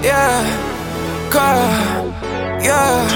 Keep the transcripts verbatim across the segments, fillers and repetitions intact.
yeah, yeah.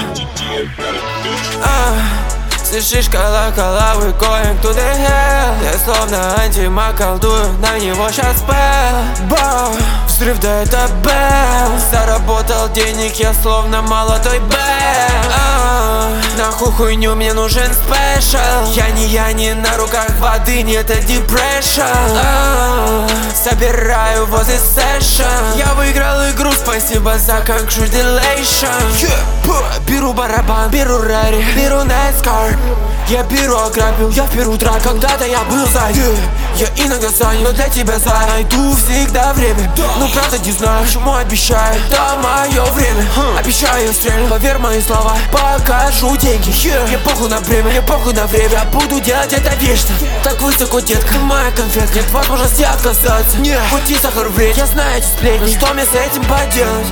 uh. Слышишь колокола, we going to the hell. Я словно антимаг колдую, на него щас спел. Бау, взрыв, да это бэл. Заработал денег, я словно молодой Бэл. а, Нахуй хуйню, мне нужен спешл. Я не я, не на руках воды, нет, это депрессион. а, Собираю возле сэшн. Я выиграл игру, спасибо за congratulations. yeah, Беру барабан, беру рэри, беру NASCAR. Я беру, ограбил, я в первую драк. Когда-то я был за yeah. Я иногда занят, но для тебя за найду всегда время. да. Но правда не знаю, почему обещаю. Да, мое время, huh. Обещаю, стрелю, поверь мои слова. Покажу деньги, yeah. Мне похуй на время, мне похуй на время. Буду делать это вечно, yeah. Так высоко, детка, ты моя конфетка. Нет возможности отказаться, yeah. Пути сахар вред, я знаю эти сплетни. Что мне с этим поделать?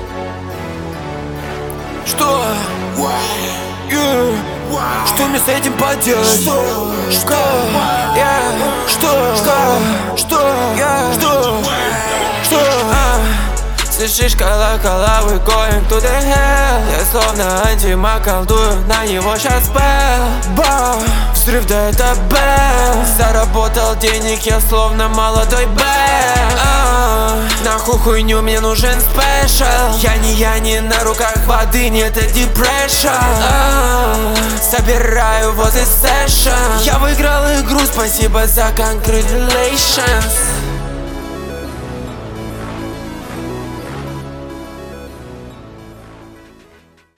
Что? Yeah. Что мне с этим поделать? Что? Что? Yeah. Что? Что? Что? Yeah. Что? Что? А. Слышишь колокола, we going to the hell. Я словно антимаг колдую, на него щас спел. Бау, взрыв, да это бэл. Заработал денег, я словно молодой Бэл. а, Нахуй хуйню, мне нужен спешл. Я не я, не на руках воды, нет, это депрессион. а, Собираю возле сэшн. Я выиграл игру, спасибо за congratulations.